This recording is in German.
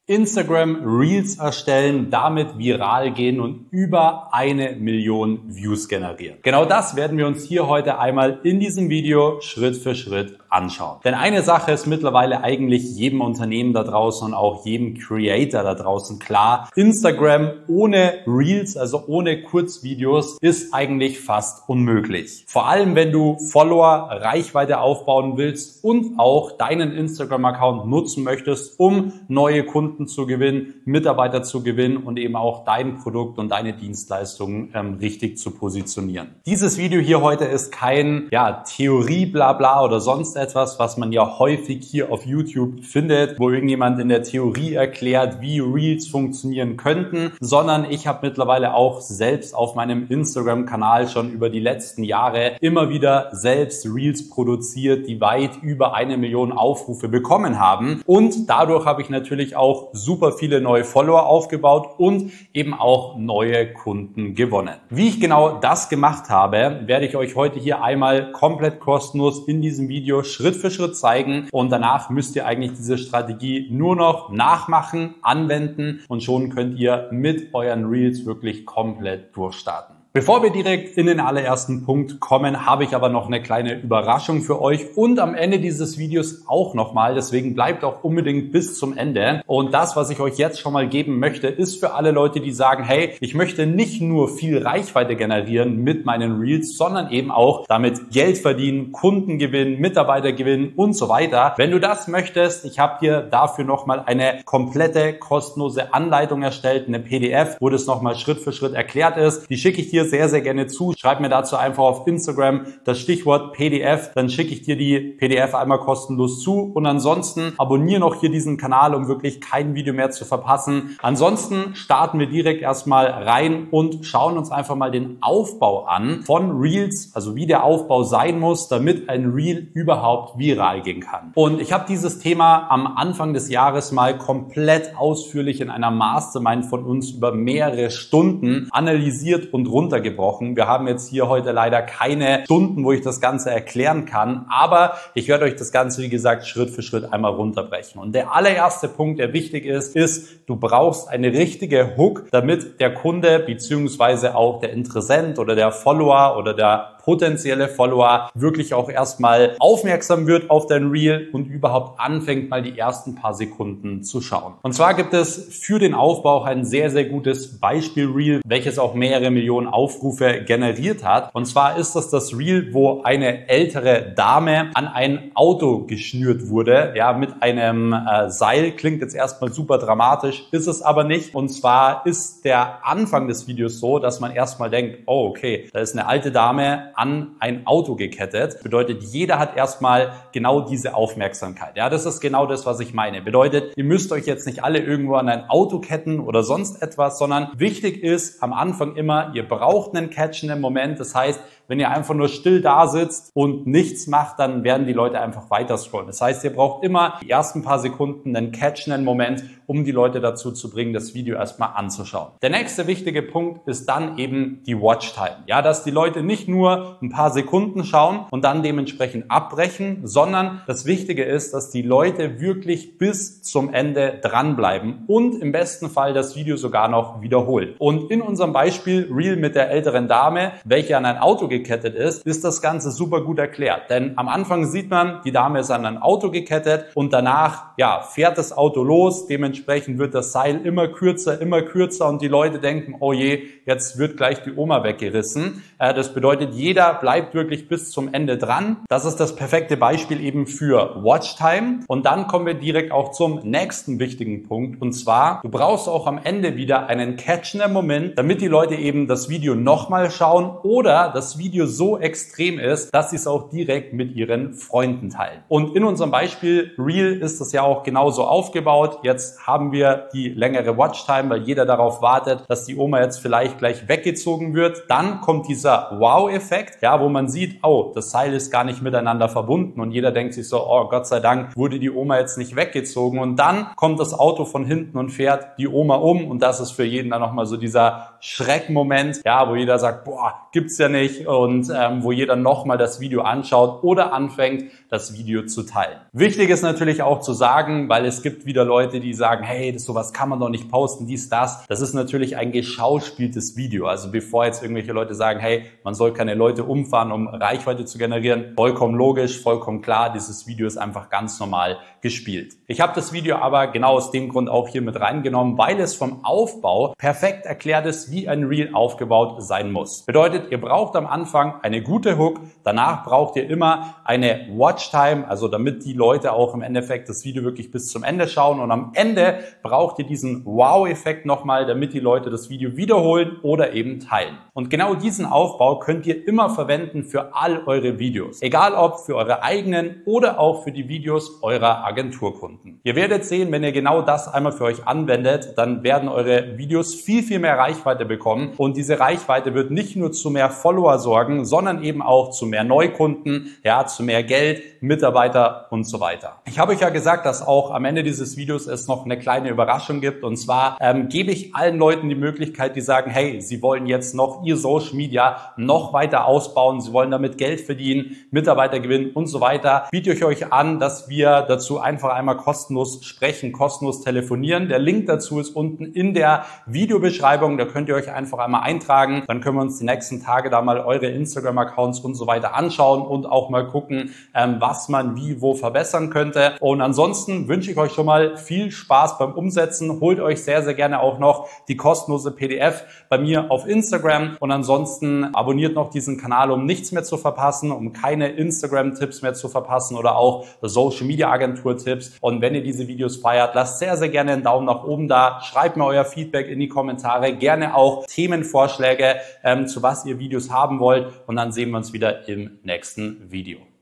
Instagram Reels erstellen, damit viral gehen und über 1 Million Views generieren. Genau das werden wir uns hier heute einmal in diesem Video Schritt für Schritt anschauen. Denn eine Sache ist mittlerweile eigentlich jedem Unternehmen da draußen und auch jedem Creator da draußen klar: Instagram ohne Reels, also ohne Kurzvideos, ist eigentlich fast unmöglich. Vor allem, wenn du Follower, Reichweite aufbauen willst und auch deinen Instagram-Account nutzen möchtest, um neue Kunden zu gewinnen, Mitarbeiter zu gewinnen und eben auch dein Produkt und deine Dienstleistungen richtig zu positionieren. Dieses Video hier heute ist kein Theorie Blabla oder sonst etwas, was man ja häufig hier auf YouTube findet, wo irgendjemand in der Theorie erklärt, wie Reels funktionieren könnten, sondern ich habe mittlerweile auch selbst auf meinem Instagram-Kanal schon über die letzten Jahre immer wieder selbst Reels produziert, die weit über 1 Million Aufrufe bekommen haben, und dadurch habe ich natürlich auch super viele neue Follower aufgebaut und eben auch neue Kunden gewonnen. Wie ich genau das gemacht habe, werde ich euch heute hier einmal komplett kostenlos in diesem Video Schritt für Schritt zeigen, und danach müsst ihr eigentlich diese Strategie nur noch nachmachen, anwenden, und schon könnt ihr mit euren Reels wirklich komplett durchstarten. Bevor wir direkt in den allerersten Punkt kommen, habe ich aber noch eine kleine Überraschung für euch und am Ende dieses Videos auch nochmal. Deswegen bleibt auch unbedingt bis zum Ende. Und das, was ich euch jetzt schon mal geben möchte, ist für alle Leute, die sagen, hey, ich möchte nicht nur viel Reichweite generieren mit meinen Reels, sondern eben auch damit Geld verdienen, Kunden gewinnen, Mitarbeiter gewinnen und so weiter. Wenn du das möchtest, ich habe dir dafür nochmal eine komplette kostenlose Anleitung erstellt, eine PDF, wo das nochmal Schritt für Schritt erklärt ist. Die schicke ich dir sehr, sehr gerne zu. Schreib mir dazu einfach auf Instagram das Stichwort PDF, dann schicke ich dir die PDF einmal kostenlos zu, und ansonsten abonniere noch hier diesen Kanal, um wirklich kein Video mehr zu verpassen. Ansonsten starten wir direkt erstmal rein und schauen uns einfach mal den Aufbau an von Reels, also wie der Aufbau sein muss, damit ein Reel überhaupt viral gehen kann. Und ich habe dieses Thema am Anfang des Jahres mal komplett ausführlich in einer Mastermind von uns über mehrere Stunden analysiert und runtergebrochen. Wir haben jetzt hier heute leider keine Stunden, wo ich das Ganze erklären kann, aber ich werde euch das Ganze, wie gesagt, Schritt für Schritt einmal runterbrechen. Und der allererste Punkt, der wichtig ist, du brauchst eine richtige Hook, damit der Kunde beziehungsweise auch der Interessent oder der Follower oder der potenzielle Follower wirklich auch erstmal aufmerksam wird auf dein Reel und überhaupt anfängt, mal die ersten paar Sekunden zu schauen. Und zwar gibt es für den Aufbau auch ein sehr, sehr gutes Beispiel-Reel, welches auch mehrere Millionen Aufrufe generiert hat. Und zwar ist das Reel, wo eine ältere Dame an ein Auto geschnürt wurde, mit einem Seil. Klingt jetzt erstmal super dramatisch, ist es aber nicht. Und zwar ist der Anfang des Videos so, dass man erstmal denkt, oh okay, da ist eine alte Dame an ein Auto gekettet. Bedeutet, jeder hat erstmal genau diese Aufmerksamkeit. Ja, das ist genau das, was ich meine. Bedeutet, ihr müsst euch jetzt nicht alle irgendwo an ein Auto ketten oder sonst etwas, sondern wichtig ist am Anfang immer, ihr braucht einen catchenden Moment. Das heißt, wenn ihr einfach nur still da sitzt und nichts macht, dann werden die Leute einfach weiter scrollen. Das heißt, ihr braucht immer die ersten paar Sekunden einen catchenden Moment, um die Leute dazu zu bringen, das Video erstmal anzuschauen. Der nächste wichtige Punkt ist dann eben die Watchtime. Ja, dass die Leute nicht nur ein paar Sekunden schauen und dann dementsprechend abbrechen, sondern das Wichtige ist, dass die Leute wirklich bis zum Ende dranbleiben und im besten Fall das Video sogar noch wiederholen. Und in unserem Beispiel Reel mit der älteren Dame, welche an ein Auto gekettet ist das Ganze super gut erklärt. Denn am Anfang sieht man, die Dame ist an ein Auto gekettet und danach fährt das Auto los. Dementsprechend wird das Seil immer kürzer und die Leute denken, oh je, jetzt wird gleich die Oma weggerissen. Das bedeutet, jeder bleibt wirklich bis zum Ende dran. Das ist das perfekte Beispiel eben für Watchtime. Und dann kommen wir direkt auch zum nächsten wichtigen Punkt. Und zwar, du brauchst auch am Ende wieder einen catchenden Moment, damit die Leute eben das Video nochmal schauen oder das Video so extrem ist, dass sie es auch direkt mit ihren Freunden teilen. Und in unserem Beispiel Reel ist das ja auch genauso aufgebaut. Jetzt haben wir die längere Watchtime, weil jeder darauf wartet, dass die Oma jetzt vielleicht gleich weggezogen wird. Dann kommt dieser Wow-Effekt, wo man sieht, oh, das Seil ist gar nicht miteinander verbunden und jeder denkt sich so, oh, Gott sei Dank wurde die Oma jetzt nicht weggezogen, und dann kommt das Auto von hinten und fährt die Oma um, und das ist für jeden dann nochmal so dieser Schreckmoment, wo jeder sagt, boah, gibt's ja nicht, und wo jeder nochmal das Video anschaut oder anfängt, das Video zu teilen. Wichtig ist natürlich auch zu sagen, weil es gibt wieder Leute, die sagen, hey, sowas kann man doch nicht posten, dies, das. Das ist natürlich ein geschauspieltes Video. Also bevor jetzt irgendwelche Leute sagen, hey, man soll keine Leute umfahren, um Reichweite zu generieren, vollkommen logisch, vollkommen klar, dieses Video ist einfach ganz normal gespielt. Ich habe das Video aber genau aus dem Grund auch hier mit reingenommen, weil es vom Aufbau perfekt erklärt ist, wie ein Reel aufgebaut sein muss. Bedeutet, ihr braucht am Anfang eine gute Hook, danach braucht ihr immer eine Watchtime, also damit die Leute auch im Endeffekt das Video wirklich bis zum Ende schauen, und am Ende braucht ihr diesen Wow-Effekt nochmal, damit die Leute das Video wiederholen oder eben teilen. Und genau diesen Aufbau könnt ihr immer verwenden für all eure Videos. Egal ob für eure eigenen oder auch für die Videos eurer Agenturkunden. Ihr werdet sehen, wenn ihr genau das einmal für euch anwendet, dann werden eure Videos viel, viel mehr Reichweite bekommen, und diese Reichweite wird nicht nur zu mehr Follower sorgen, sondern eben auch zu mehr Neukunden, ja, zu mehr Geld, Mitarbeiter und so weiter. Ich habe euch ja gesagt, dass auch am Ende dieses Videos es noch eine kleine Überraschung gibt, und zwar gebe ich allen Leuten die Möglichkeit, die sagen, hey, sie wollen jetzt noch ihr Social Media noch weiter ausbauen, sie wollen damit Geld verdienen, Mitarbeiter gewinnen und so weiter. Biete ich euch an, dass wir dazu einfach einmal kostenlos sprechen, kostenlos telefonieren. Der Link dazu ist unten in der Videobeschreibung, da könnt ihr euch einfach einmal eintragen, dann können wir uns die nächsten Tage da mal eure Instagram-Accounts und so weiter anschauen und auch mal gucken, was man wie wo verbessern könnte. Und ansonsten wünsche ich euch schon mal viel Spaß beim Umsetzen. Holt euch sehr, sehr gerne auch noch die kostenlose PDF bei mir auf Instagram, und ansonsten abonniert noch diesen Kanal, um nichts mehr zu verpassen, um keine Instagram-Tipps mehr zu verpassen oder auch Social-Media-Agentur-Tipps. Und wenn ihr diese Videos feiert, lasst sehr, sehr gerne einen Daumen nach oben da. Schreibt mir euer Feedback in die Kommentare. Gerne auch Themenvorschläge, zu was ihr Videos haben wollt. Und dann sehen wir uns wieder im nächsten Video.